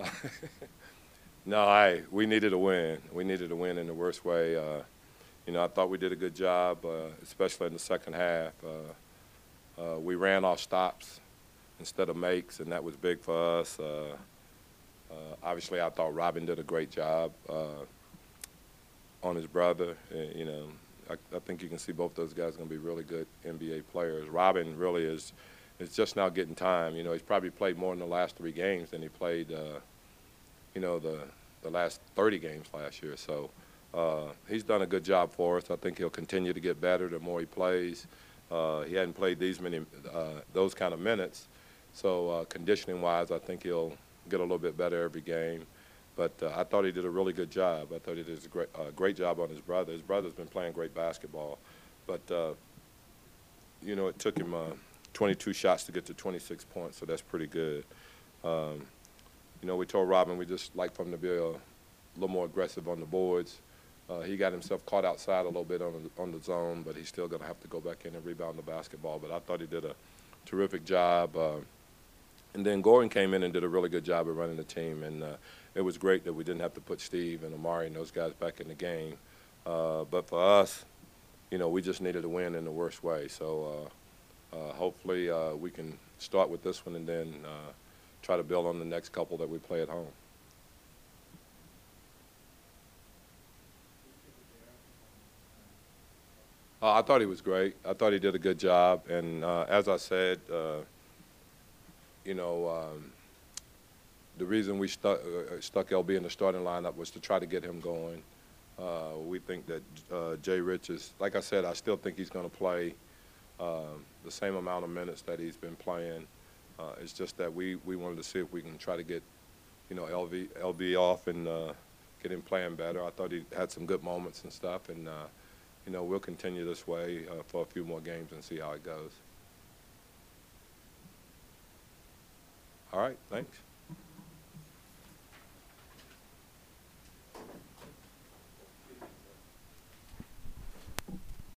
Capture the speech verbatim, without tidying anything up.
No, I we needed a win. We needed a win in the worst way. Uh, you know, I thought we did a good job, uh, especially in the second half. Uh, uh, we ran off stops instead of makes, and that was big for us. Uh, uh, obviously, I thought Robin did a great job uh, on his brother. Uh, you know, I, I think you can see both those guys going to be really good N B A players. Robin really is is just now getting time. You know, he's probably played more in the last three games than he played. Uh, you know, the the last thirty games last year. So uh, he's done a good job for us. I think he'll continue to get better the more he plays. Uh, he hadn't played these many, uh, those kind of minutes. So uh, conditioning-wise, I think he'll get a little bit better every game. But uh, I thought he did a really good job. I thought he did a great, uh, great job on his brother. His brother's been playing great basketball. But, uh, you know, it took him uh, twenty-two shots to get to twenty-six points, so that's pretty good. Um, You know, we told Robin we just like for him to be a little more aggressive on the boards. Uh, he got himself caught outside a little bit on the, on the zone, but he's still going to have to go back in and rebound the basketball. But I thought he did a terrific job. Uh, and then Gordon came in and did a really good job of running the team. And uh, it was great that we didn't have to put Steve and Amari and those guys back in the game. Uh, but for us, you know, we just needed to win in the worst way. So uh, uh, hopefully uh, we can start with this one and then uh, try to build on the next couple that we play at home. Uh, I thought he was great. I thought he did a good job. And uh, as I said, uh, you know, um, the reason we stuck, uh, stuck L B in the starting lineup was to try to get him going. Uh, we think that uh, Jay Rich is, like I said, I still think he's going to play uh, the same amount of minutes that he's been playing. Uh, it's just that we, we wanted to see if we can try to get, you know, L V, L V off and uh, get him playing better. I thought he had some good moments and stuff, and, uh, you know, we'll continue this way uh, for a few more games and see how it goes. All right, thanks.